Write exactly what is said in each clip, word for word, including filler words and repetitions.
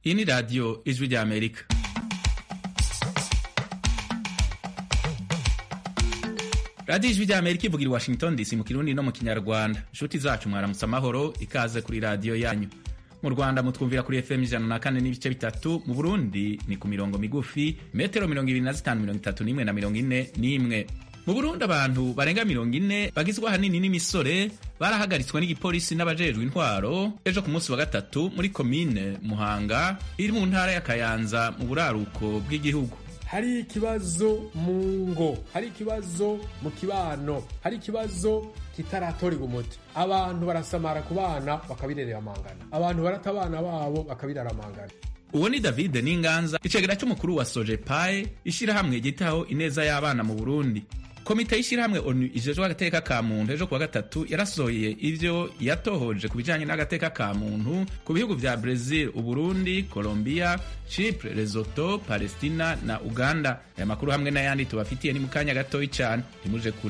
Iyi ni radiyo ijwi rya Amerika. radiyo ijwi rya Amerika ivugira i Washington D C mu Kirundi no mu Kinyarwanda. Inshuti zacu mwaramutse amahoro, ikaze kuri radiyo yanyu. Mu Rwanda mutwumvira kuri F M ijana na kane n'ibice bitatu, mu Burundi ni ku mirongo migufi metero mirongo ibiri na zitanu mirongo itatu n'imwe na mirongo ine n'imwe. Mu Burundi abantu barenga mirongo ine bagizwe ahanini n'imisore barahagaritswe n'igipolisi n'abajejwe intwaro ejo ku munsi wa gatatu muri komine Muhanga iri mu ntara ya Kayanza mu buraruko bw'igihugu. Hari ikibazo mu ngo, hari ikibazo mu kibano, hari ikibazo kitaratorerwa umuti. Abantu barasamara ku bana bakabirerera amangana, abantu barata abana babo bakabirara amangana. Uwo ni David Ninganza, icegera cy'umukuru wa Sojepae, ishirahamwe gitaho ineza y'abana mu Burundi. Komite y'ishirahamwe ONU ijejwe agateka ka muntu ejo kuwa gatatu yarasohoye ivyo yatohoje ku bijanye n'agateka ka muntu ku bihugu vya Brazil, Uburundi, Colombia, Chypre, Lesotho, Palestina na Uganda. Aya makuru hamwe n'ayandi tubafitiye ni mu kanya gatoyi cane, ntimuje kure.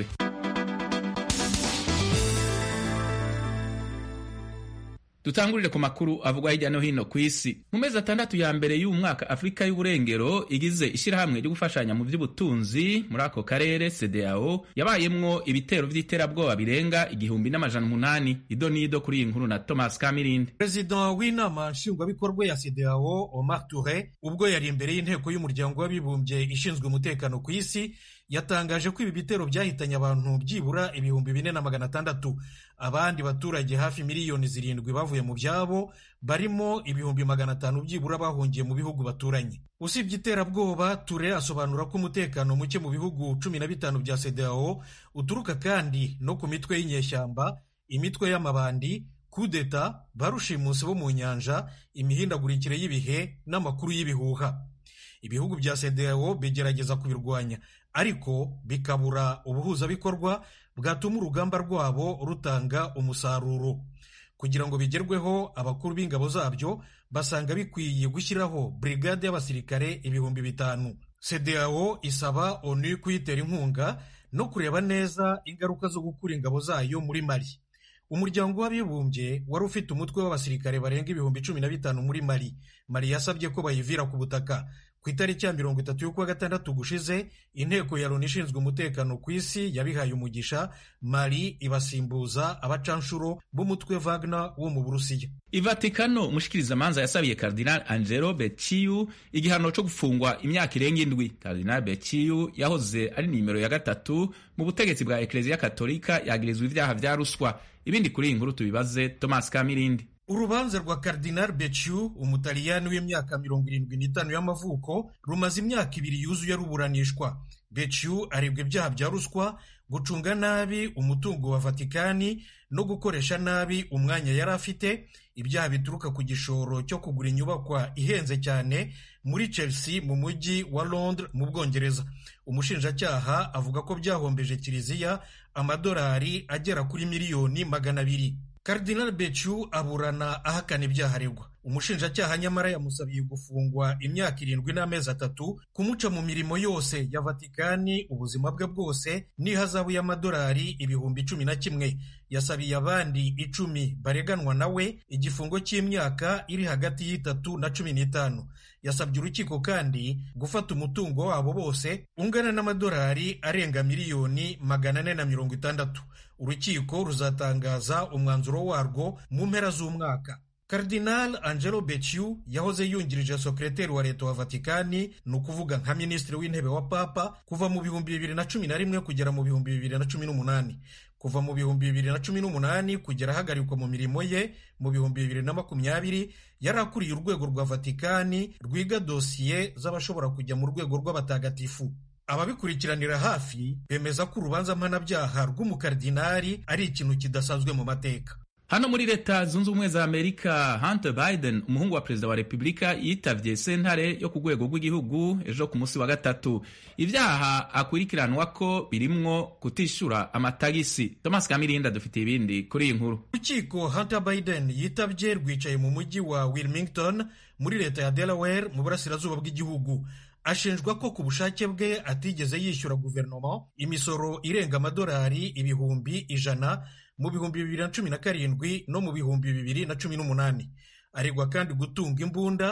Dutangurire ku makuru avugwa hirya no hino ku isi. Mu mezi atandatu ya mbere y'uyu mwaka, Afrika y'uburengero igize ishirahamwe ryo gufashanya mu vy'ubutunzi muri ako karere C D A O yabayemwo ibitero vy'iterabwoba birenga igihumbi n'amajana umunani. Ido nido kuri iyi nkuru na Thomas Kamirindi. President w'inama nshingwabikorwa ya C D A O Omar Toure, ubwo yari imbere y'inteko y'umuryango w'abibumbye ishinzwe umutekano ku isi, yatangaje ko ibi bitero byahitanye abantu byibura ibihumbi bine na magana atandatu. Abandi baturage hafi miliyoni zirindwi bavuye mu byabo, barimo ibihumbi magana atanu byibura bahungiye mu bihugu baturanye. Usibye iterabwoba, Toure asobanura ko umutekano muke mu bihugu cumi na bitanu bya C D A O uturuka kandi no ku mitwe y'inyeshyamba, imitwe y'amabandi, kudeta, barushimusi bo mu nyanja, imihindagurikire y'ibihe n'amakuru y'ibihuha. Ibihugu bya C D A O bigerageza kubirwanya, ariko bikabura ubuhuzabikorwa bwatuma urugamba rwabo rutanga umusaruro. Kugira ngo bigerweho, abakuru b'ingabo zabyo basanga bikwiye gushyiraho brigade y'abasirikare ibihumbi bitanu. C D A O isaba ONU kuyitera inkunga no kureba neza ingaruka zo gukura ingabo zayo muri Mali. Umuryango w'abibumbye wari ufite umutwe w'abasirikare barenga ibihumbi cumi na bitanu muri Mali. Mali yasabye ko bayivira ku butaka. Ku itariki ya mirongo itatu y'ukwa gatandatu gushize, inteko ya Loni ishinzwe umutekano ku isi yabihaye umugisha Mali ibasimbuza abacanshuro b'umutwe Wagner wo mu Burusiya. I Vatikano, umushikirizamanza yasabiye Cardinal Angelo Becciu igihano cyo gufungwa imyaka irenga indwi. Cardinal Becciu yahoze ari nimero ya gatatu mu butegetsi bwa Eklezia Katolika, yagirizwa ivyaha vya ruswa. Ibindi kuri iyi nkuru tubibaze Thomas Kamirindi. Urubanza rwa Cardinal Becciu, umutaliyani w'imyaka mirongo irindwi n'itanu y'amavuko, rumaze imyaka ibiri yuzuye ruburanishwa. Becciu aregwa ibyaha bya ruswa, gucunga nabi umutungo wa Vatikani no gukoresha nabi umwanya yari afite, ibyaha bituruka ku gishoro cyo kugura inyubakwa ihenze cyane muri Chelsea mu mujyi wa Londres mu Bwongereza. Umushinjacyaha avuga ko byahombeje kiliziya amadolari agera kuri miliyoni magana abiri. Cardinal Becciu aburana ahakana ibyaha aregwa. Umushinjacyaha nyamara yamusabiye gufungwa imyaka irindwi n'amezi atatu, kumuca mu mirimo yose ya Vatikani ubuzima bwe bwose, n'ihazabu y'amadolari ibihumbi cumi na kimwe. Yasabiye abandi icumi bareganwa nawe igifungo cy'imyaka iri hagati y'itatu na cumi n'itanu. Yasabye urukiko kandi gufata umutungo wabo bose ungana n'amadolari arenga miliyoni magana ane na mirongo itandatu. Urukiko ruzatangaza umwanzuro warwo mu mpera z'umwaka. Cardinal Angelo Becciu yahoze yungirije sekreteri wa leta wa Vatikani, ni ukuvuga nka minisitiri w'intebe wa Papa, kuva mu bihumbi bibiri na cumi na rimwe kugera mu bihumbi bibiri na cumi n'umunani. Kuva mu bihumbi bibiri na cumi n'umunani kugera ahagarikwa mu mirimo ye mu bihumbi bibiri na makumyabiri, yari akuriye urwego rwa Vatikani rwiga dosiye z'abashobora kujya mu rwego rw'abatagatifu. Ababikurikiranira hafi bemeza ko urubanza mpanabyaha rw'umukardinari ari ikintu kidasanzwe mu mateka. Hano muri Leta Zunze Ubumwe za Amerika, Hunter Biden, umuhungu wa perezida wa Republika, yitavye sentare yo ku rwego rw'igihugu ejo ku munsi wa gatatu. Ivyaha akwirikiranwa ko birimwo kutishura amatagisi. Thomas Kamirinda dufite ibindi kuri iyi nkuru. Urukiko Hunter Biden yitavye rwicaye mu mujyi wa Wilmington muri leta ya Delaware mu burasirazuba bw'igihugu. Ashinjwa ko ku bushake bwe atigeze yishyura guverinoma imisoro irenga amadolari ibihumbi ijana mu bihumbi bibiri na cumi na karindwi no mu bihumbi bibiri na cumi n'umunani. Aregwa kandi gutunga imbunda,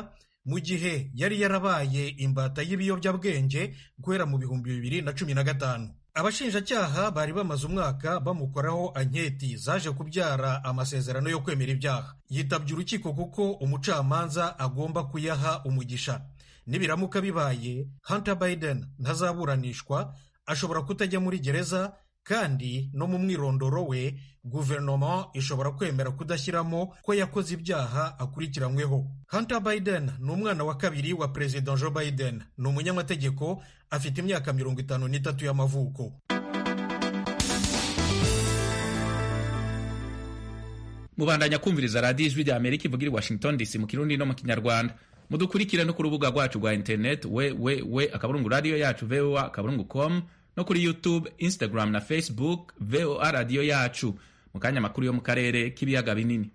mu gihe yari yarabaye imbata y'ibiyobyabwenge guhera mu bihumbi bibiri na cumi na gatanu. Abashinjacyaha bari bamaze umwaka bamukoraho anketi zaje kubyara amasezerano yo kwemera ibyaha. Yitabye urukiko kuko umucamanza agomba kuyaha umugisha. Nibiramuka bibaye, Hunter Biden ntazaburanishwa, ashobora kutajya muri gereza, kandi no mu mwirondoro we guverinoma ishobora kwemera kudashyiramo ko yakoze ibyaha akurikiranyweho. Hunter Biden ni umwana wa kabiri wa Perezida Joe Biden. Ni umunyamategeko, afite imyaka mirongo itanu n'itatu y'amavuko. Mubandanya kumviriza radiyo ijwi rya Amerika ivugira i Washington D C mu Kirundi no mu Kinyarwanda. Mudukurikire no ku rubuga rwacu rwa internet we we we akaburungu radio yacu v o a akaburungu com no kuri YouTube, Instagram na Facebook V O A radio yacu. Mu kanya makuru yo mu karere k'ibiyaga binini.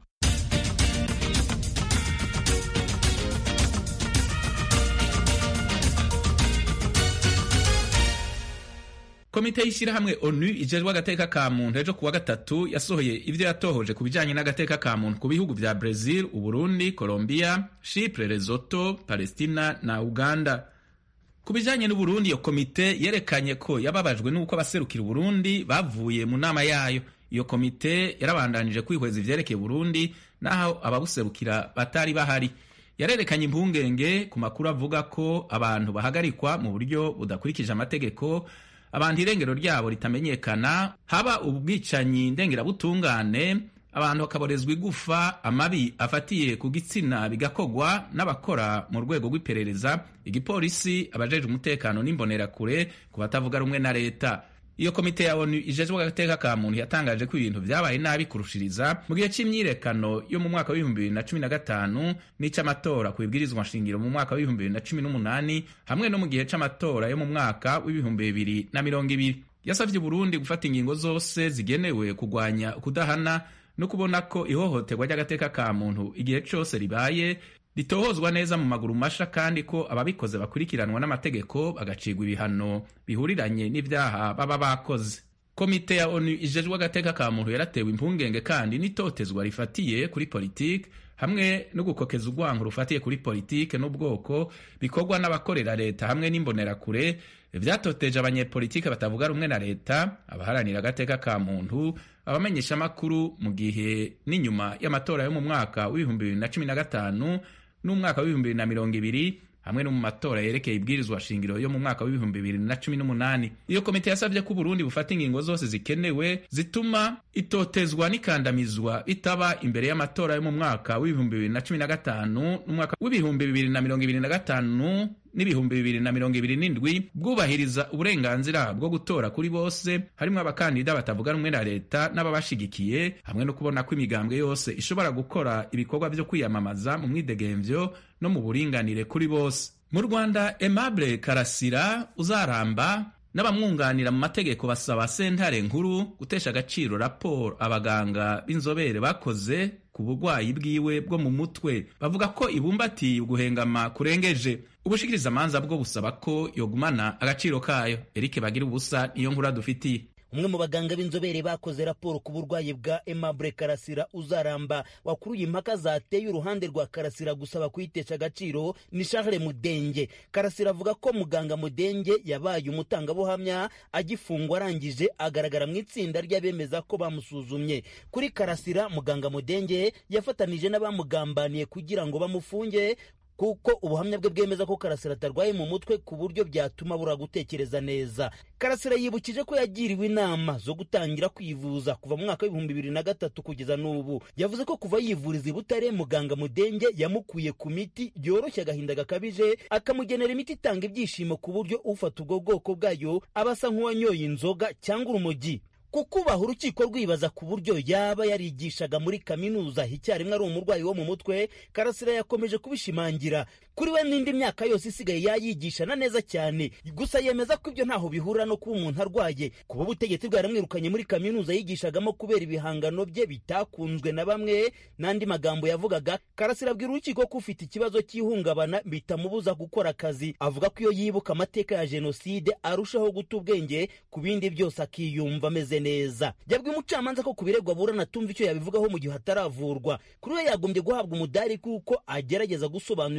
Komite y'ishyirahamwe ONU ijejwe agateka ka muntu ejo kuwa gatatu yasohoye ivyo yatohoje ku bijanye n'agateka ka muntu ku bihugu vya Brazil, Uburundi, Colombia, Chypre, Lesotho, Palestina na Uganda. Ku bijanye n'Uburundi, iyo komite yerekanye ko yababajwe n'uko abaserukira Uburundi bavuye mu nama yayo. Iyo komite yarabandanije kwihweza ivyerekeye Burundi naho ababuserukira batari bahari. Yarerekanye impungenge ku makuru avuga ko abantu bahagarikwa mu buryo budakurikije amategeko, abantu irengero ryabo ritamenyekana, haba ubwicanyi ndengerabutungane, abantu bakaborezwa igufa, amabi afatiye ku gitsina bigakogwa n'abakora mu rwego rw'iperereza, igipolisi, abajejwe umutekano n'imbonerakure ku batavuga rumwe na leta. Iyo komite ya ONU ijejwe agateka ka muntu yatangaje ko ibintu vyabaye nabi kurushiriza mu gihe c'imyirekano yo mu mwaka w'ibihumbi bibiri na cumi na gatanu n'ic'amatora ku ibwirizwa nshingiro mu mwaka w'ibihumbi bibiri na cumi n'umunani hamwe no mu gihe c'amatora yo mu mwaka w'ibihumbi bibiri na mirongo ibiri. Yasavye Burundi gufata ingingo zose zigenewe kugwanya kudahana no kubona ko ihohoterwa ry'agateka ka muntu igihe cose ribaye ritohozwa neza mu maguru masha, kandi ko ababikoze bakurikiranwa n'amategeko bagacigwa ibihano bihuriranye n'ivyaha baba bakoze. Komite ya ONU ijejwe agateka ka muntu yaratewe impungenge kandi n'itotezwa rifatiye kuri politike hamwe no gukokeza urwango rufatiye kuri politike n'ubwoko bikorwa n'abakorera leta hamwe n'imbonerakure vyatoteje abanyepolitike batavuga rumwe na leta, abaharanira agateka ka muntu, abamenyesha makuru mu gihe n'inyuma y'amatora yo mu mwaka w'ibihumbi bibiri na cumi na gatanu n'umwaka w'ibihumbi bibiri na mirongo ibiri hamwe no mu matora yerekeye ibwirizwa shingiro yo mu mwaka w'ibihumbi bibiri na cumi n'umunani. Iyo komite yasavye ko Burundi bufata ingingo zose zikenewe zituma itotezwa n'ikandamizwa bitaba imbere y'amatora yo mu mwaka w'ibihumbi bibiri na cumi na gatanu n'umwaka w'ibihumbi bibiri na mirongo ibiri na gatanu n'ibihumbi bibiri na mirongo ibiri n'indwi, bwubahiriza uburenganzira bwo gutora kuri bose harimwo abakandida batavuga rumwe na leta n'ababashigikiye, hamwe no kubona ko imigambwe yose ishobora gukora ibikorwa vyo kwiyamamaza mu mwidegemvyo no mu buringanire kuri bose. Mu Rwanda, Aimable Karasira Uzaramba n'abamwunganira mu mategeko basaba sentare nkuru gutesha agaciro raporo abaganga b'inzobere bakoze ku burwayi bwiwe bwo mu mutwe. Bavuga ko ibumbatiye uguhengama kurengeje. Ubushikirizamanza bwo busaba ko yogumana agaciro kayo. Eric Bagira ubusa niyo nkuru dufitiye. Umwe mu baganga b'inzobere bakoze raporo ku burwayi bwa Aimable Karasira Uzaramba wakuruye impaka zateye uruhande rwa Karasira gusaba kuyitesha agaciro ni Charles Mudenge. Karasira avuga ko muganga Mudenge yabaye umutangabuhamya agifungwa arangije agaragara mu itsinda ry'abemeza ko bamusuzumye. Kuri Karasira, muganga Mudenge yafatanije n'abamugambaniye kugira ngo bamufunge kuko ubuhamya bwe bwemeza ko Karasira atarwaye mu mutwe ku buryo byatuma bura gutekereza neza. Karasira yibukije ko yagiriwe inama zo gutangira kwivuza kuva mu mwaka w'ibihumbi bibiri na gatatu kugeza n'ubu. Yavuze ko kuva yivuriza i Butare, muganga Mudenge yamukuye ku miti byoroshye agahinda gakabije, akamugenera imiti itanga ibyishimo ku buryo ufata ubwo bwoko bwayo aba asa nk'uwanyoye inzoga cyangwa urumogi. Kukubaha urukiko rwibaza ku buryo yaba yarigishaga muri kaminuza icyarimwe ari umurwayi wo mu mutwe, Karasira yakomeje kubishimangira. Kuri we n'indi myaka yose isigaye yayigishana neza cyane, gusa yemeza ko ibyo ntaho bihura no kuba umuntu arwaye. Kuba ubutegetsi bwaramwirukanye muri kaminuza yigishagamo kubera ibihangano bye bitakunzwe na bamwe, n'andi magambo yavugaga, Karasira abwira urukiko ko ufite ikibazo cy'ihungabana bitamubuza gukora akazi. Avuga ko iyo yibuka amateka ya jenoside arushaho guta ubwenge ku bindi byose akiyumva ameze neza. Yabwiye umucamanza ko kubiregwa burana tumva icyo yabivugaho mu gihe hataravurwa. Kuri we yagombye guhabwa umudari kuko agerageza gusobanura ibyo benshi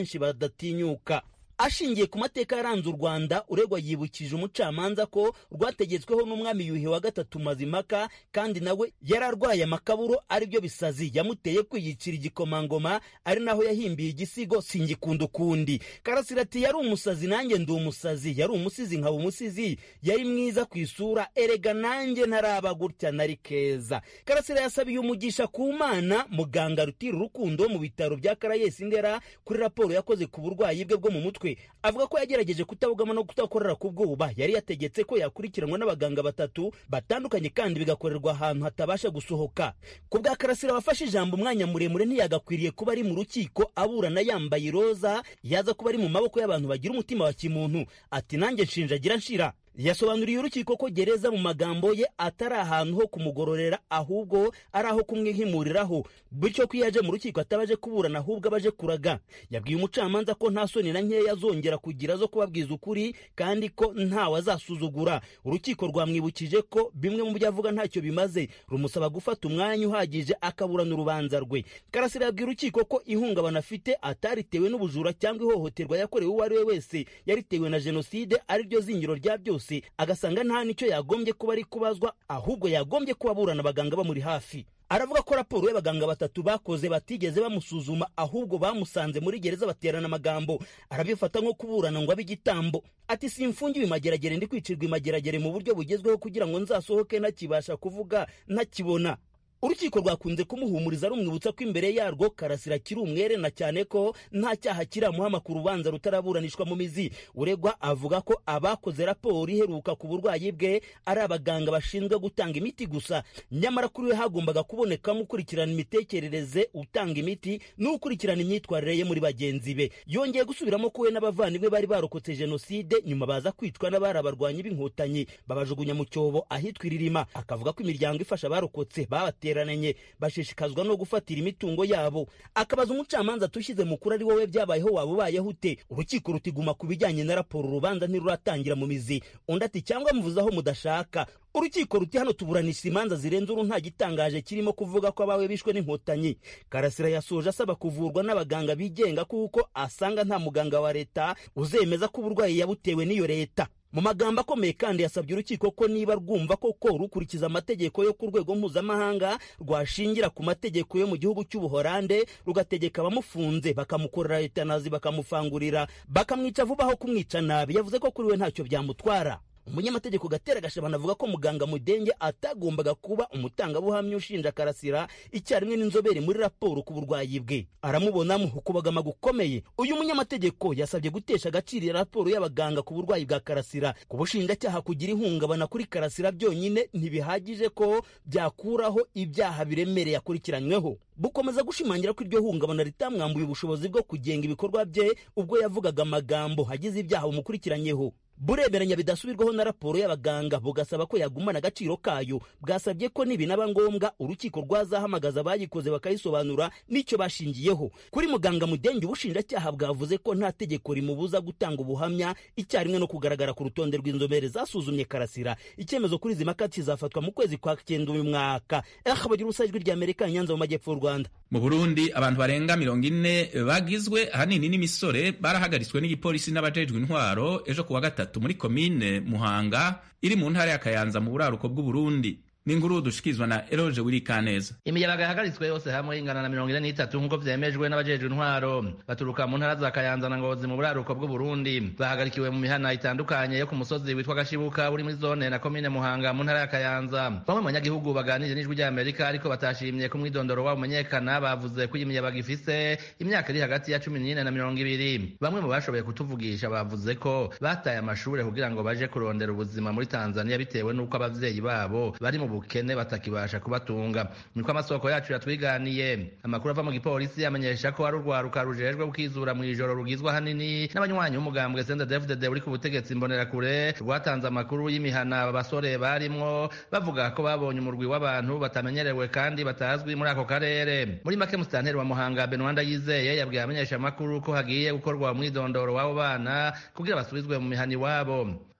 benshi badatinyuka. Ashingiye ku mateka yaranze u Rwanda, uregwa yibukije umucamanza ko rwategetsweho n'umwami Yuhi wa gatatu Mazimpaka, kandi nawe yararwaye amakaburo aribyo bisazi yamuteye kwiyicira igikomangoma, ari naho yahimbiye igisigo singikunda ukundi. Karasira ati yari umusazi nanjye ndi umusazi, yari umusizi nkaba umusizi, yari mwiza ku isura, erega nanjye ntaraba gutya nari keza. Karasira yasabiye umugisha ku Mana muganga Rutira Urukundo mu bitaro bya Karayesi Ndera kuri raporo yakoze ku burwayi bwe bwo mu mutwe. Avuga ko yagerageje kutabugama no kutakorera ku bwoba, yari yategetse ko yakurikiranwa n'abaganga batatu batandukanye kandi bigakorerwa ahantu hatabasha gusohoka. Ku bwa Karasira wafashe ijambo umwanya muremure ntiyagakwiriye kuba ari mu rukiko aburana yambaye iroza, yaza kuba ari mu maboko y'abantu bagira umutima wa kimuntu. Ati nanjye nshinjagira nshira. Yasobanuriye urukiko ko gereza mu magambo ye atari ahantu ho kumugororera, ahubwo ari aho kumwihimuriraho, bityo ko yaje mu rukiko atabaje kuburana ahubwo abaje kuraga. Yabwiye umucamanza ko nta soni na nkeya azongera kugira zo kubabwiza ukuri kandi ko ntawe azasuzugura. Urukiko rwamwibukije ko bimwe mu byo avuga ntacyo bimaze, rumusaba gufata umwanya uhagije akaburana urubanza rwe. Karasira yabwiye urukiko ko ihungabana afite ataritewe n'ubujura cyangwa ihohoterwa yakorewe uwo ari we wese, yaritewe na jenoside ari ryo zingiro rya byose, agasanga nta nicyo yagombye kuba ari kubazwa, ahubwo yagombye kuba aburana abaganga bamuri hafi. Aravuga ko raporo y'abaganga batatu bakoze batigeze bamusuzuma, ahubwo bamusanze muri gereza baterana amagambo. Arabifata nko kuburana ngo abe igitambo. Ati simfungiwe imageragere, ndi kwicirwa imageragere mu buryo bugezweho kugira ngo nzasohoke ntakibasha kuvuga ntakibona. Urukiko rwakunze kumuhumuriza rumwibutsa ko imbere yarwo Karasira kiri umwere na cyane ko nta cyaha kiramuhama ku rubanza rutaraburanishwa mu mizi. Uregwa avuga ko abakoze raporo iheruka ku burwayi bwe ari abaganga bashinzwe gutanga imiti gusa, nyamara kuri we hagombaga kubonekamo ukurikirana imitekerereze, utanga imiti n'ukurikirana imyitwarire ye muri bagenzi be. Yongeye gusubiramo ko we n'abavandimwe bari barokotse jenoside nyuma baza kwicwa n'abari abarwanyi b'inkotanyi babajugunya mu cyobo ahitwa Iririma. Akavuga ko imiryango ifasha abarokotse babateye bashishikazwa no gufatira imitungo yabo. Akabaza umucamanza tushyize mukuru ari wowe byabayeho waba ubayeho ute? Urukiko rutiguma ku bijyanye na raporo, urubanza ntiruratangira mu mizi. Undi ati cyangwa muvuzaho mudashaka. Urukiko ruti hano tuburanisha imanza zirenze uru, nta gitangaje kirimo kuvuga ko abawe bishwe n'inkotanyi. Karasira yasoje asaba kuvurwa n'abaganga bigenga kuko asanga nta muganga wa leta uzemeza ko uburwayi yabutewe n'iyo leta. Mu magambo akomeye kandi yasabye urukiko ko niba rwumva koko rukurikiza amategeko yo ku rwego mpuzamahanga, rwashingira ku mategeko yo mu gihugu cy'Ubuholande rugategeka abamufunze bakamukorera etanazi, bakamufangurira, bakamwica vuba aho kumwica nabi. Yavuze ko kuri we ntacyo byamutwara. Umunyamategeko Gatera Gashabana avuga ko muganga Mudenge atagombaga kuba umutangabuhamya ushinja Karasira icyarimwe n'inzobere muri raporo ku burwayi bwe. Aramubonamo ukubagama gukomeye. Uyu munyamategeko yasabye gutesha agaciro raporo y'abaganga ku burwayi bwa Karasira. Ku bushinjacyaha kugira ihungabana kuri Karasira byonyine ntibihagije ko byakuraho ibyaha biremereye akurikiranyweho. Bukomeza gushimangira ko iryo hungabana ritamwambuye ubushobozi bwo kugenga ibikorwa bye ubwo yavugaga amagambo hagize ibyaha bumukurikiranyeho. Bureberanya bidasubirwaho na raporo y'abaganga, bugasaba ko yagumana agaciro kayo. Bwasabye ko nibinaba ngombwa urukiko rwazahamagaza abayikoze bakayisobanura n'icyo bashingiyeho. Kuri muganga Mudenge ubushinjacyaha bwavuze ko nta tegeko rimubuza gutanga ubuhamya icyarimwe no kugaragara ku rutonde rw'inzobere zasuzumye Karasira. Icyemezo kuri izi mpaka kizafatwa mu kwezi kwa cyenda uyu mwaka. Eh bagira ubusajwi rya Amerika Nyanza mu majyepfo y'u Rwanda. Mu Burundi abantu barenga mirongo ine bagizwe ahanini n'imisore barahagaritswe n'igipolisi n'abajejwe intwaro ejo kuwa gatatu muri komine Muhanga iri mu ntara ya Kayanza mu buraruko bw'u Burundi. Ninguru dushikizwa na Eroje Wirikaneza. Imiyabaga yahagaritswe yose hamwe ingana na mirongo ine n'itatu nk'uko vyemejwe n'abajejwe intwaro baturuka mu ntara za Kayanza na Ngozi mu buraruko bw'u Burundi. Bahagarikiwe mu mihana itandukanye yo ku musozi witwa Gashibuka uri muri zone na komine Muhanga mu ntara ya Kayanza. Bamwe mu banyagihugu baganije n'ijwi rya Amerika ariko batashimye ku mwidondoro wabo umenyekana, bavuze ko imiyabaga ifise imyaka iri hagati ya cumi n'ine na mirongo ibiri. Bamwe mu bashoboye kutuvugisha bavuze ko bataye amashure kugira ngo baje kurondera ubuzima muri Tanzania bitewe n'uko abavyeyi babo bari mu bukene batakibasha kubatunga. Niko amasoko yacu yatwiganiye. Amakuru ava mu gipolisi amenyesha ko ari urwaruka rujejwe gukizura mu ijoro rugizwa hanini n'abanywanyi b'umugambwe C N D D F D D uri ku butegetsi Imbonerakure, rwatanze amakuru y'imihana abasore barimwo bavuga ko babonye umurwi w'abantu batamenyerewe kandi batazwi muri ako karere. Muri make Musitanteri wa Muhanga Benwanda Yizeye yabwiye amenyesha amakuru ko hagiye gukorwa umwidondoro w'abo bana kugira basubizwe mu mihani wabo.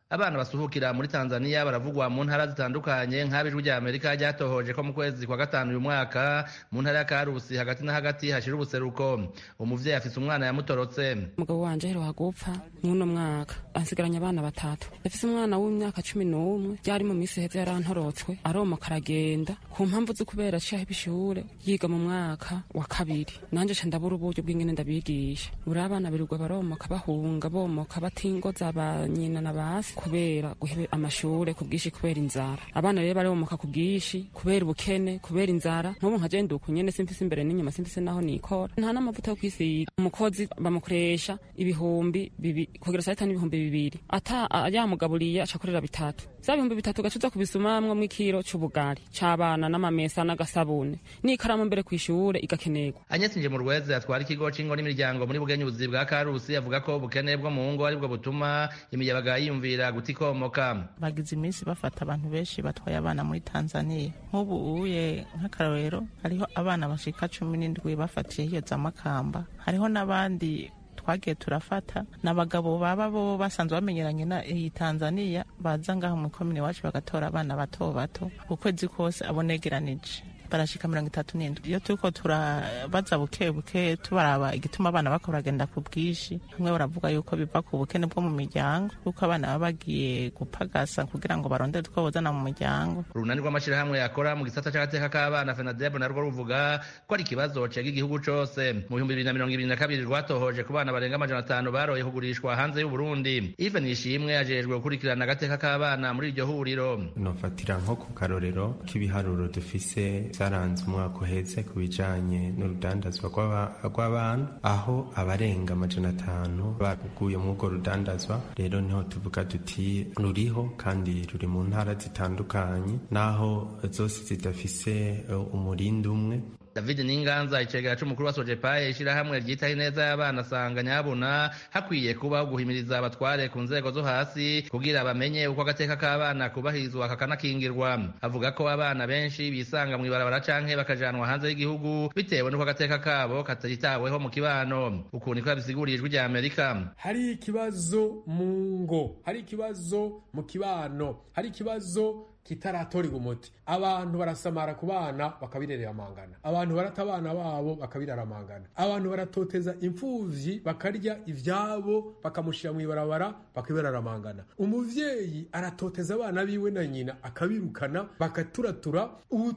abana basuhukira muri Tanzania baravugwa mu ntara zitandukanye nk'abijwi rya Amerika ryatohoje ko mu kwezi kwa gatanu uyu mwaka mu ntara ya Karusi hagati na hagati hashira ubuseruko umuvyeyi afise umwana yamutorotse. Umugabo wanje aheruka gupfa n'uno mwaka ansigaranye abana batatu. Afise umwana w'imyaka cumi n'umwe byari mu misi heze yarantorotswe aromoka aragenda ku mpamvu zo kubera aciye ibishure yiga mu mwaka wa kabiri. Nanje ca ndabura uburyo bw'ingene ndabigisha. Uri abana birirwa baromoka bahunga bomoka batingoza abanyina na basi kubera guhebe amashure ku bwishi kubera inzara. Abana rero baromoka ku bwishi kubera ubukene kubera inzara. Ntubu nka je nduko nyene simfise imbere n'inyuma simfise naho nikora. Nta n'amavuta yo kwisiga. Umukozi bamukoresha ibihumbi bibi kugira saa tanu ibihumbi bibiri. Ata yamugaburiye acakorera bitatu. Za bihumbi bitatu gacuza kubisumamwe mu ikiro c'ubugari c'abana n'amamesa n'agasabune. N'ikaramu mbere kw'ishure igakenerwa. Anyesinje mu Rweze atwara ikigo c'ingo n'imiryango muri Bugenyuzi bwa Karusi avuga ko ubukene bwo mu ngo aribwo butuma imiyabaga yiyumvira gutikomoka. Bagize iminsi bafata abantu benshi batwaye abana muri Tanzania. Nk'ubu uye nk'akarorero hariho abana bashika cumi n'indwi bafatiye hiyo za Makamba. Hariho n'abandi twagiye turafata n'abagabo baba bo basanzwe bamenyeranye na iyi Tanzania baza ngaho mu komine wacu bagatora abana bato bato ukwezi kose abonegeranije barashika mirongo itatu n'indwi. Iyo turiko turabaza buke buke tubaraba igituma abana bako baragenda ku bwishi hamwe baravuga yuko biva ku bukene bwo mu miryango kuko abana baba bagiye gupagasa kugira ngo barondere two bozana mu muryango. Urunani rw'amashirahamwe yakora mu gisata c'agateka k'abana FENADEB narwo ruvuga ko ari ikibazo cega igihugu cose. Mu bihumbi bibiri na mirongo ibiri na kabiri rwatohoje ku bana barenga amajana atanu baroye kugurishwa hanze y'u Burundi. Even Ishimwe ajejwe gukurikirana agateka k'abana muri iryo huriro. Nofatira nko ku karorero k'ibiharuro dufise zaranze umwaka uheze ku bijanye n'urudandazwa rw'abana aho abarenga amajana atanu baguye muri urwo rudandazwa. Rero niho tuvuga tuti ruriho kandi ruri mu ntara zitandukanye naho zose zidafise umurindi umwe. David Ninganza icegera c'umukuru wa Sojepaye ishirahamwe ryitaho ineza y'abana asanga nyabuna hakwiye kuba guhimiriza abatware ku nzego zo hasi kugira bamenye uko agateka k'abana kubahirizwa kakanakingirwa. Avuga ko abana benshi bisanga mu ibarabara canke bakajanwa hanze y'igihugu bitewe n'uko agateka kabo katitaweho mu kibano. Uku niko yabisiguriye ijwi rya Amerika. Hari ikibazo mu ngo, hari ikibazo mu kibano, hari ikibazo kitaratorerwa umuti. Abantu barasamara ku bana bakabirerera amangana. Abantu barata abana babo bakabirara amangana. Abantu baratoteza imfuvyi bakarya ivyabo bakamushira mu ibarabara bakabirara amangana. Umuvyeyi aratoteza abana biwe na nyina akabirukana bakaturatura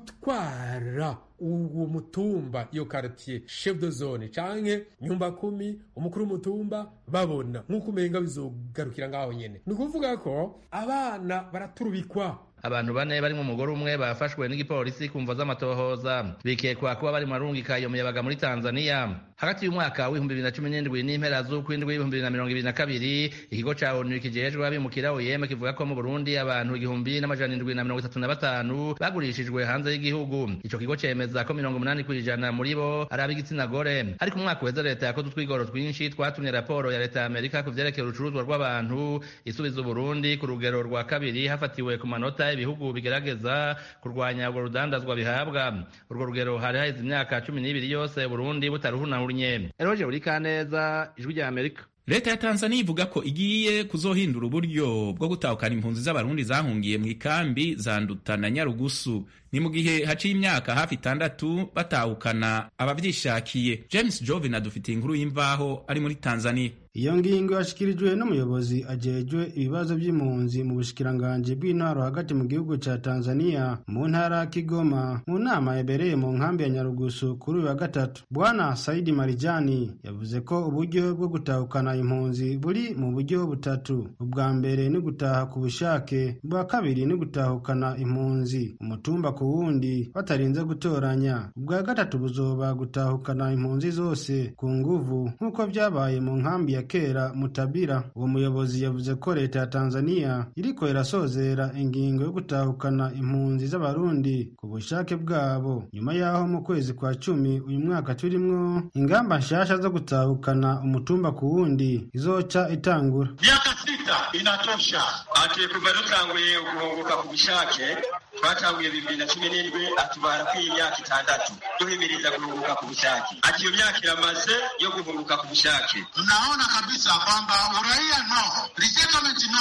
utwara uwo mutumba iyo quartier chef de zone canke nyumba kumi umukuru mutumba babona nkuko umenga bizogarukira ngaho nyene. Nukuvuga ko abana baraturubikwa. Abantu bane bari mu mugore umwe bafashwe n'igipolisi kumva z'amatohoza bikekwa kuba bari marungika iyo muyabaga muri Tanzania. Hagati y'umwaka w'ibihumbi bibiri na cumi n'indwi n'impera z'ukwindwi w'ibihumbi bibiri na mirongo ibiri na kabiri ikigo ca O N U kijejwe abimukira O I M kivuga ko mu Burundi abantu igihumbi n'amajana indwi na mirongo itatu na batanu bagurishijwe hanze y'igihugu. Ico kigo cemeza ko mirongo umunani kw'ijana muri bo ari ab'igitsina gore. Ariko umwaka weza leta yakoze utwigoro twinshi twatumye raporo ya leta ya Amerika ku vyerekeye urucuruzwa rw'abantu isubiza Uburundi ku rugero rwa kabiri hafatiwe ku manota ibihugu bigerageza kurwanya urwo rudandazwa bihabwa. Urwo rugero hari haheze imyaka cumi n'ibiri yose Burundi butaruhunahurnye. Eroje Burikaneza, ijwi rya Amerika. Leta ya Tanzania ivuga ko igiye kuzohindura uburyo bwo gutahukana impunzi z'abarundi zahungiye mu ikambi za Nduta na Nyarugusu. Ni mu gihe haciye imyaka hafi itandatu batahukana abavyishakiye. James Jovin adufitiye inkuru y'imvaho ari muri Tanzania. Iyo ngingo yashikirijwe n'umuyobozi ajejwe ibibazo by'impunzi mu bushikiranganje bw'intwaro hagati mu gihugu ca Tanzania mu ntara Kigoma mu nama yabereye mu nkambi ya Nyarugusu kuri uyu wa gatatu. Bwana Saidi Marijani yavuze ko uburyo bwo gutahukana impunzi buri mu buryo butatu. Ubwa mbere ni gutaha ku bushake, ubwa kabiri ni gutahukana impunzi umutumba ku wundi batarinze gutoranya, ubwa gatatu buzoba gutahukana impunzi zose ku nguvu nk'uko vyabaye mu nkambi ya kera Mutabira. Uwo muyobozi yavuze ko leta ya Tanzania iriko irasozera ingingo yo gutahukana impunzi z'abarundi ku bushake bwabo nyuma yaho mu kwezi kwa cumi uyu mwaka turimwo ingamba nshasha zo gutahukana umutumba ku wundi izoca itangura. Miaka sita inatosha. Ati kubarutanguye guhunguka ku bushake twatanguye bibiri na cumi n'indwi atubara ku imyaka itandatu duhimiriza guhunguka ku bushake. Ati iyo myaka iramaze yo guhunguka ku bushake. Tunaona kabisa kwamba uraia no, resettlement no,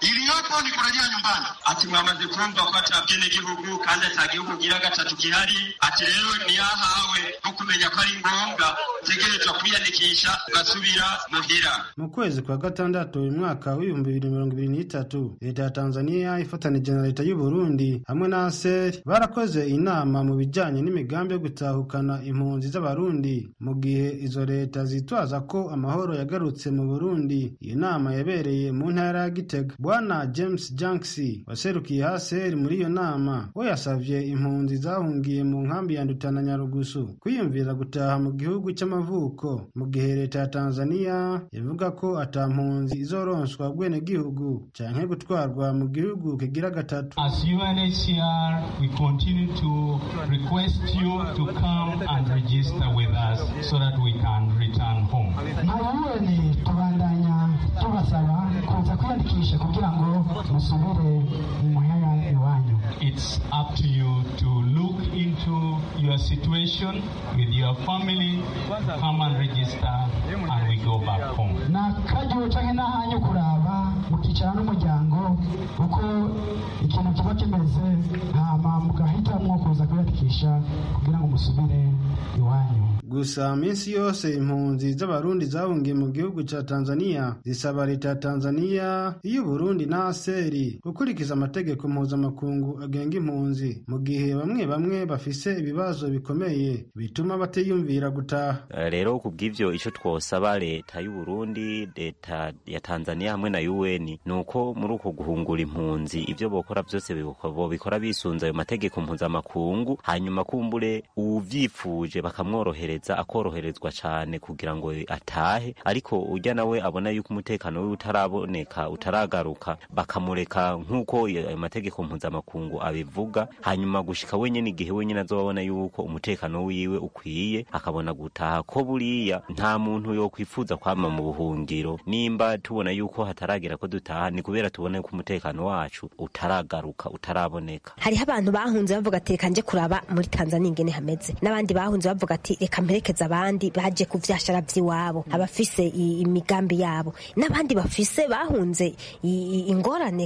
iliyopo ni kurejea nyumbani. Ati mwamaze kumva ko atabwene gihugu kandi atagihugu gira gatatu gihari, ati rero ni yahawe no kumenya ko ari ngombwa tegerezwa kwiyandikisha ugasubira muhira. Mu kwezi kwa gatandatu uyu mwaka w'ibihumbi bibiri na mirongo ibiri n'itatu leta ya Tanzania ifatanije na leta y'u Burundi hamwe na A S E R barakoze inama mu bijanye n'imigambi yo gutahukana impunzi z'abarundi mu gihe izo leta zitwaza ko amahoro yagarutse mu Burundi. Iyo nama yabereye mu ntara ya Gitega. Bwana James Janksi waserukiye A S E R muri iyo nama we yasavye impunzi zahungiye mu nkambi ya Ndutana Nyarugusu kwiyumvira gutaha mu gihugu cy'amavuko mu gihe leta ya Tanzania ivuga ko ata mpunzi izoronswa bwene gihugu canke gutwarwa mu gihugu kigira gatatu. As U N H C R, we continue to request you to come and register with us so that we can return home. Nayuweni tubandanya tubasaba kuza kwiyandikisha kugira ngo musubire muhera iwanyu. It's up to you to look into your situation with your family, come and register, and we go back home. Na kajo canke nahanyu kuraba mukicara n'umuryango uko ikintu kiba kimeze hama mugahitamwo kuza kwiyandikisha kugira ngo musubire iwanyu. Gusa minsi yose impunzi z'abarundi zahungiye mu gihugu ca Tanzania zisaba leta ya Tanzania iyo Burundi na A S E R gukurikiza amategeko mpuzamakungu agenga impunzi mu gihe bamwe bamwe bafise ibibazo bikomeye bituma batiyumvira gutaha. Rero kubw'ivyo ico twosaba leta y'u Burundi, leta ya Tanzania hamwe na U N nuko muri uko guhungura impunzi ivyo bokora byose bikora bisunza ayo mategeko mpuzamakungu, hanyuma kumbure uvyifuje bakamworohereza akoroherezwa cyane kugira ngo atahe, ariko ujya nawe abona yuko umutekano we utaraboneka utaragaruka bakamureka nkuko ayo mategeko mpuzamakungu abivuga, hanyuma gushika wenyene igihe wenyene azobona yuko umutekano wiwe ukwiye akabona gutaha. Ko buriya nta muntu yo kwifuza kwama mu buhungiro nimba tubona yuko hataragera ko dutaha, ni kubera tubona ko umutekano wacu utaragaruka utaraboneka. Hariho abantu bahunze bavuga ati reka nje kuraba muri Tanzania ingene hameze, n'abandi bahunze bavuga ati reka mperekeza abandi baje kuvyashara vy'iwabo abafise imigambi yabo, n'abandi bafise bahunze ingorane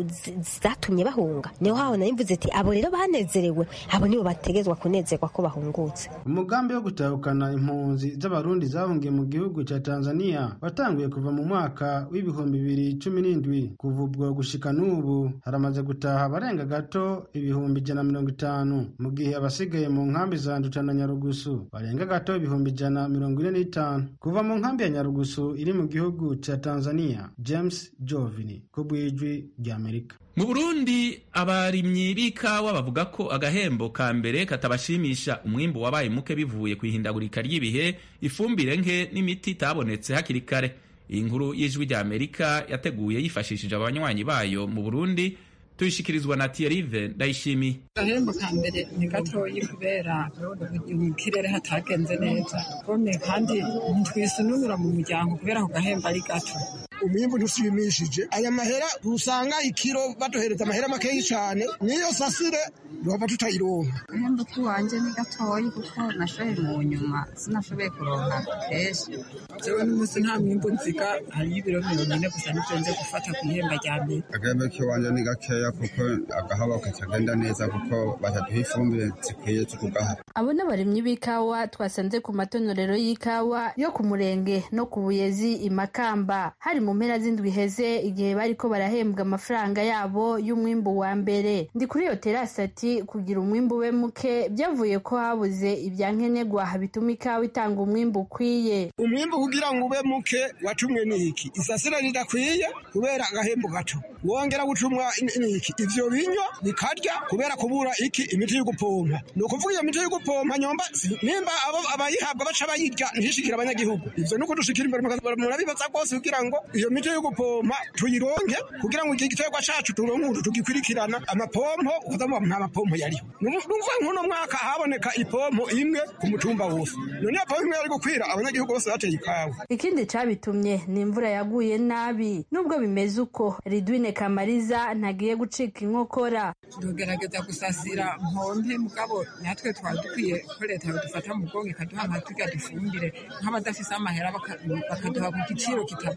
zatumye bahunga. Niho haho narimvuze ati abo rero banezerewe, abo nibo bategezwa kunezerwa ko bahungutse. Umugambi wo gutahukana impunzi z'abarundi zahungiye mu gihugu ca Tanzania watanguye kuva mu mwaka w'ibihumbi bibiri cumi n'indwi. Kuva ubwo gushika n'ubu haramaze gutaha barenga gato ibihumbi ijana mirongo itanu mu gihe abasigaye mu nkambi za Ndutana Nyarugusu barenga gato ibihumbi ijana mirongo ine n'itanu. Kuva mu nkambi ya Nyarugusu iri mu gihugu ca Tanzania, James Jovini ku bw'ijwi ry'Amerika. Mu Burundi abarimyi b'ikawa bavuga ko agahembo ka mbere katabashimisha umwimbu wabaye muke bivuye kwihindagurika ry'ibihe, ifumbire nke n'imiti itabonetse hakiri kare. Iyi nkuru y'ijwi ry'Amerika yateguye yifashishije abanywanyi bayo mu Burundi, tuyishikirizwa na Thierry Ndayishimiye. Agahembo ka mbere ni gatoyi kubera ikirere hatagenze neza, kome kandi ntitwisununura mu muryango kubera ko gahembo ari gato. Umwimbu ntushimishije, aya mahera usanga ikiro baduhereza amahera makeyi cyane, niyo sasire baba tutayironka. Agahembo kiwanje ni gatoyi kuko nashoye mu nyuma sinashoboye kuronka kenshi. Jewe n'umunsi nta mwimbu nziga, hari ibiro mirongo ine gusa nivyo nje gufata ku ihemba rya mbere. Agahembo kiwanje ni gakeya kuko agahaba katagenda neza kuko bataduha ifumbire zikwiye tukugaha. Abo n'abarimyi b'ikawa twasanze ku matonorero y'ikawa yo ku Murenge no ku Buyezi Imakamba hari mu mpera z'indwi heze igihe bariko barahembwa amafaranga yabo y'umwimbu wa mbere. Ndi kuri iyo terasi ati kugira umwimbu we muke byavuye ko habuze ibyankenerwa bituma ikawa itanga umwimbu ukwiye. Umwimbu kugira ngo ube muke watumwe n'iki? Isasira ridakwiye kubera agahembo gato, wongera gutumwa n'iki? Ivyo binywa bikarya kubera kubura iki? Imiti yo gupompa. No kuvuga iyo miti yo gupompa nyomba nimba abo abayihabwa baca bayirya ntishikira abanyagihugu. Ivyo nuko dushikira imbere murabibaza rwose kugira ngo iyo miti yo gupompa tuyironke kugira ngo iki giterwa cacu turonke tugikwirikirana. Amapompo ukazamwa nta mapompo yariho. Numva nkuno mwaka haboneka ipompo imwe ku mutumba wose, none iyo pompo imwe yari gukwira abanyagihugu bose bateye ikawa. Ikindi cabitumye ni imvura yaguye nabi. Nubwo bimeze uko, Ridwine Kamariza ntagiye gucika inkokora. Tugerageza gusasira mpompe mugabo natwe twari dukwiye ko leta yadufata mu bwonko ikaduha nka turya dufumbire nk'abadafise amahera bakaduha ku giciro kitavuna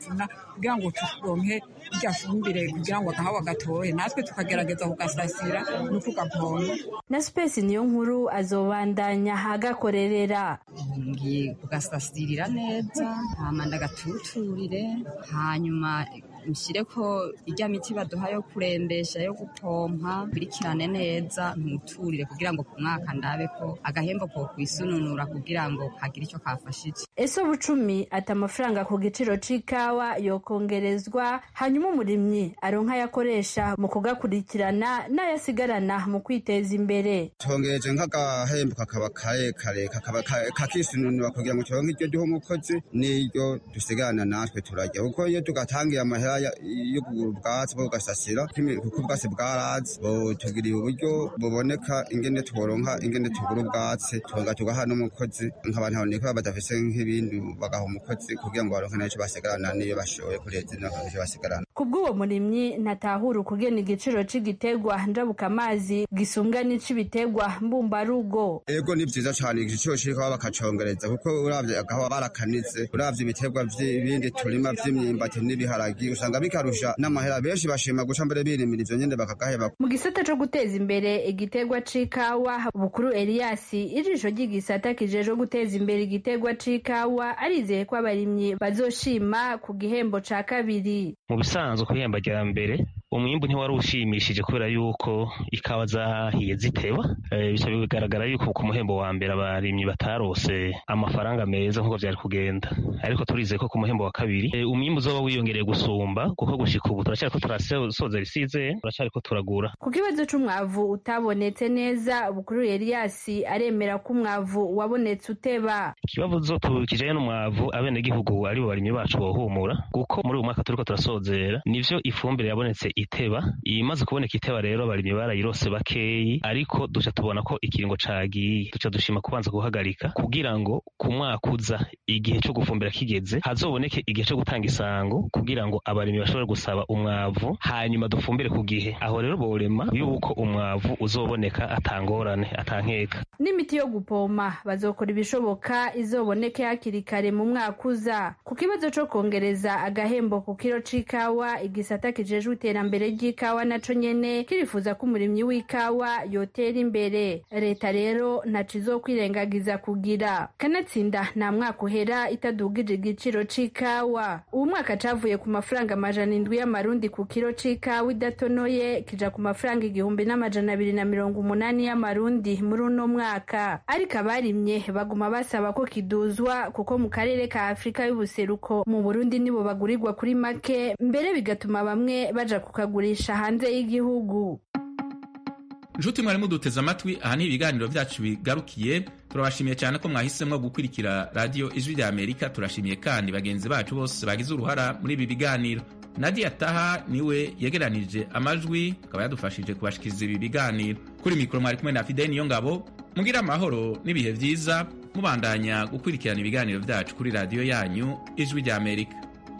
kugira ngo turonke irya fumbire kugira ngo agahawa gatohe natwe tukagerageza kugasasira no kugapompa. na Space niyo nkuru azobandanya agakorerera ngiye kugasasirira neza hama ndagatuturire hanyuma nshyire ko ijya miti baduha yo kurembesha yo gupompa birikirane neza ntuturire kugira ngo ku mwaka ndabe ko agahembo ko kwisununura kugira ngo kagire icyo kafashije. Eso bucumi ati amafaranga ku giciro c'ikawa yokongerezwa hanyuma umurimyi aronka yakoresha mu kugakurikirana n'ayasigarana mu kwiteza imbere. Tongeje nk'agahembo kakaba kare kare kakaba kakisununura kugira ngo turonke iryo duha umukozi n'iryo dusigarana natwe turajya kuko iyo tugatangiye amahera yo kugura ubwatsi bwo gasasira kuko ubwatsi bwarazi tugiriye uburyo buboneka ingene tworonka ingene tugura ubwatsi turonga tugaha n'umukozi nk'abantu haboneka badafise nk'ibindi bagaha umukozi kugira ngo baronke n'icyo basigarana n'iyo bashoboye kureza n'icyo basigarana. Kubw'uwo murimyi natahura ukugena igiciro c'igiterwa njabuka amazi gisumbwa n'ic'ibiterwa mbumbarugo. Ego ni vyiza cane igiciro c'ikawa bakacongereza kuko uravye agahawa barakanize uravye ibiterwa vy'ibindi turima vy'imyimbati n'ibiharagi usanga bikarusha n'amahera benshi bashima guca mbere birimira ivyo nyene bakagaheba. Mu gisata co guteza imbere igiterwa c'ikawa Bukuru Elias ijisho ry'igisata kijejwe guteza imbere igiterwa c'ikawa arizeye ko abarimyi bazoshima ku gihembo ca kabiri. Mu bisanzwe ku ihemba rya mbere umwimbu ntiwari ushimishije kubera yuko ikawa zahiye ziteba bica bigaragara yuko ku muhembo wa mbere abarimyi batarose amafaranga meza nk'uko vyari kugenda, ariko turizeye ko ku muhembo wa kabiri umwimbu uzoba wiyongereye gusumba kuko gushika ubu turacyariko turasoza risize turacyariko turagura. Ku kibazo c'umwavu utabonetse neza Bukuru Elias aremera ko umwavu wabonetse uteba. Ikibazo tukijanye n'umwavu abenegihugu ari bo barimyi bacu bohumura kuko muri uyu mwaka turiko turasozera nivyo ifumbire yabonetse iteba imaze kuboneka iteba rero abarimyi barayirose bakeyi ariko duca tubona ko ikiringo cagiye duca dushima kubanza guhagarika kugira ngo ku mwaka uza igihe cyo gufumbira kigeze hazoboneke igihe cyo gutanga isango kugira ngo abarimyi bashobore gusaba umwavu hanyuma dufumbire ku gihe. Aho rero borema yuko umwavu uzoboneka atangorane atankeka. N'imiti yo gupoma bazokora ibishoboka izoboneke hakiri kare mu mwaka uza. Ku kibazo co kongereza agahembo ku kiro c'ikawa igisata kijejwe iterambere ry'ikawa naco nyene kirifuza ko umurimyi w'ikawa yotera imbere. Leta rero ntaco izokwirengagiza kugira kanatsinda nta mwaka uhera itadugije igiciro c'ikawa. Uwu mwaka cavuye ku mafaranga amajana indwi y'amarundi ku kiro c'ikawa idatonoye kija ku mafaranga igihumbi n'amajana abiri na mirongo umunani y'amarundi muri uno mwaka, ariko abarimye baguma basaba ko kiduzwa kuko mu karere ka Afrika y'ubuseruko mu Burundi nibo bagurirwa kuri make mbere bigatuma bamwe baja kukagurisha hanze y'igihugu. Nshuti mwari muduteze amatwi aha ni ibiganiro vyacu bigarukiye. Turabashimiye cyane ko mwahisemwo gukurikira radio Ijwi rya Amerika. Turashimiye kandi bagenzi bacu bose bagize uruhara muri ibi biganiro. Nadia Taha niwe yegeranije amajwi akaba yadufashije kubashikiriza ibi biganiro. Kuri mikoro mwari kumwe na Fidel Niyongabo. Mugira amahoro n'ibihe vyiza mubandanya gukurikirana ibiganiro vyacu kuri radio yanyu Ijwi rya Amerika.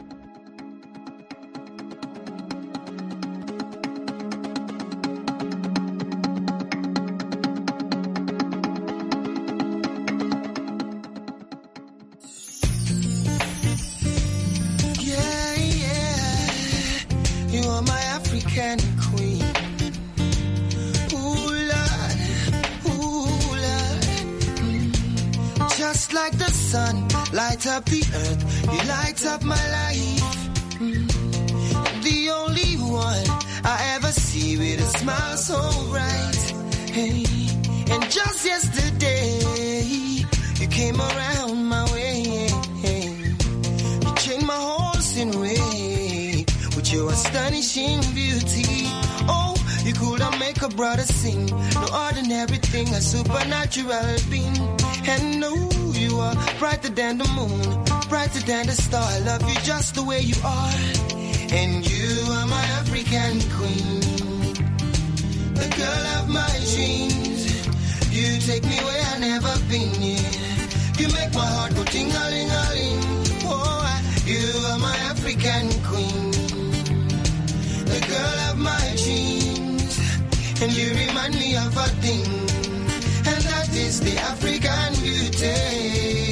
Like the sun, light up the earth, you light up my life. Mm. The only one I ever see with a smile so bright. Hey. And just yesterday, you came around my way. Hey. You changed my whole scenery with your astonishing beauty. Oh, you could have make a brother sing. No ordinary thing, a supernatural being. And no, you are brighter than the moon, brighter than the star. I love you just the way you are. And you are my African queen, the girl of my dreams. You take me where I've never been yet. You make my heart go ting-a-ling-a-ling. Oh, you are my African queen, the girl of my dreams. And you remind me of a thing, and that is the African beauty.